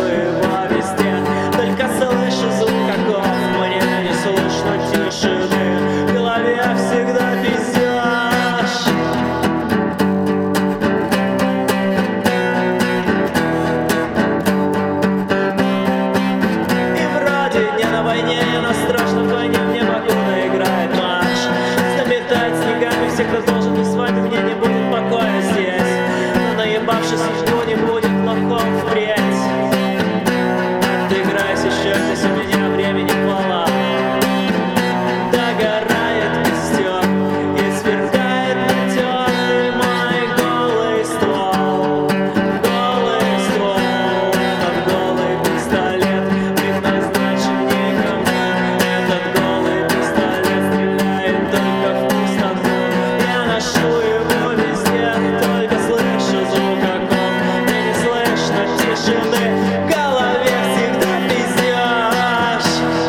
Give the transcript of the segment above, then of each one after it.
его везде. Только слышу звук оков, мне не слышно тишины. В голове всегда пиздёж. И вроде не на войне, но страшно вдвойне. Мне погода играет марш, заметает снегами всех, кто должен быть с вами. Мне не будет покоя здесь, но наебавшись никто не будет плохом впредь. Отыграйся еще здесь, у меня времени полно. Догорает костер и сверкает натертый мой голый ствол. Голый ствол, под голый пистолет предназначен никому. Этот голый пистолет стреляет только в пустоту. Я ношу его везде, только слышу звук оков. Мне не слышно тишины, в голове всегда пиздёж.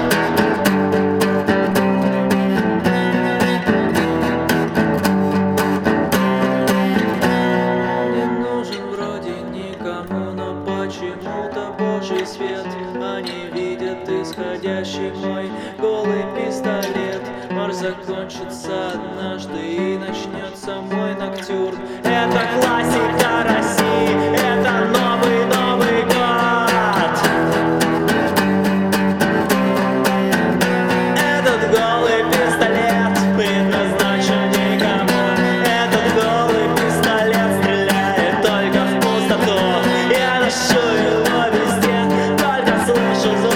Не нужен вроде никому, но почему-то Божий свет они видят исходящий мой голый пистолет. Марш закончится однажды и начнется мой ноктюрн. Это классика России, это Новый год. Этот голый пистолет предназначен никому. Этот голый пистолет стреляет только в пустоту. Я ношу его везде, только слышу звук